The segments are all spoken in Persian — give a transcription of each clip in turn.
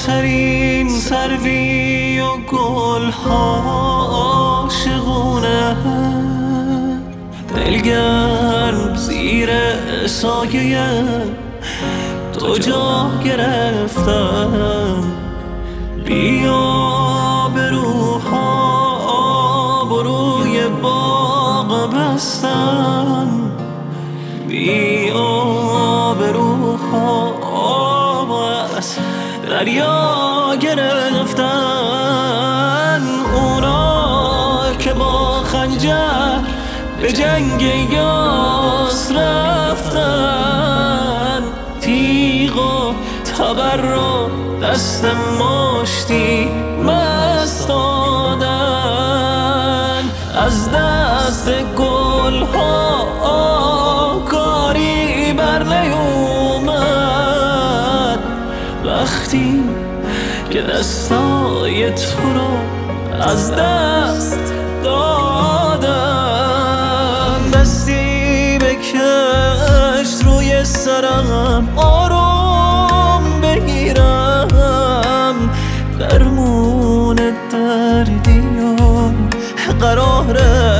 ترین سروی و گلها عاشقونه، دلگرم زیر سایه تو جا گرفتن. بیا به روحا آبروی باغ بستن، بیا به روحا آب از دریا گرفتن. اونا که با خنجر به جنگ یاس رفتن، تیغ و تبر رو دست مشتی مست دادن. از دست گلها کاری بر نیومد، وقتی که دستای تو رو از دست دادن. دستی بکش روی سرم آروم بگیرم، درمون دردی و قرار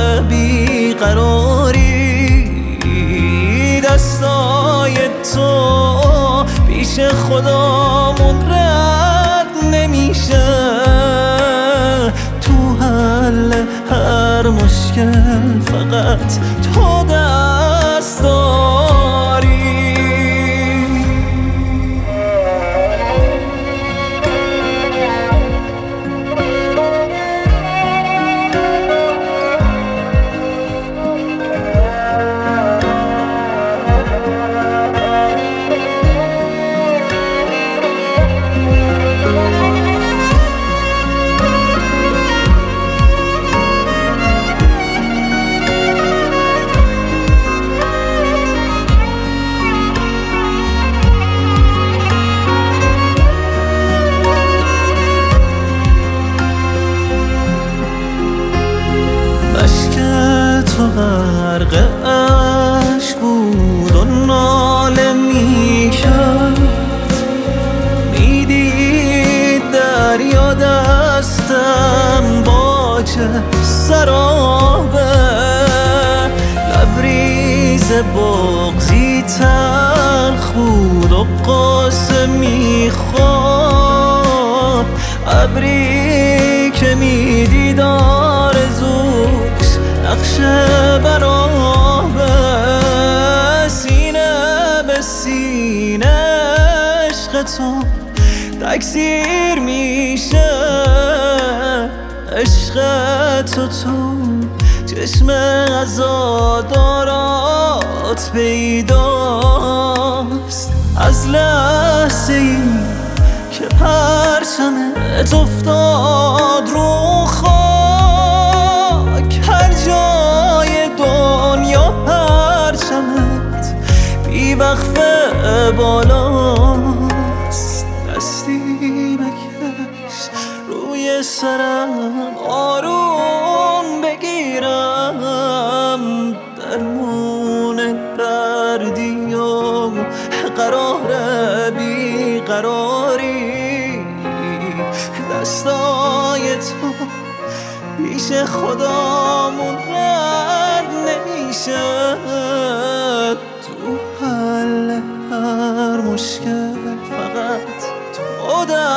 بیقراری. دستای تو پیش خدامون رد نمیشه، تو حل هر مشکل فقط تو دست داری. تو غرق عشق بود و ناله میکرد، میدید دریا دستم با چه سرابه. لبریز بغضی تلخ بود و قصه میخورد، ابری که میدید آرزوش نقشه برابه. سینه به سینه عشق تو تکثیر میشه، عشق تو چشم عزادارات پیداست. از لحظه ای که پرچمت افتاد رو خاک، هر جای دنیا پرچمت بیوقفه بالاست. دستی بکش روی سرم آروم بگیرم، درمون دردی و قرار بیقراری. دستای تو پیش خدامون رد نمیشه، تو حل هر مشکل فقط تو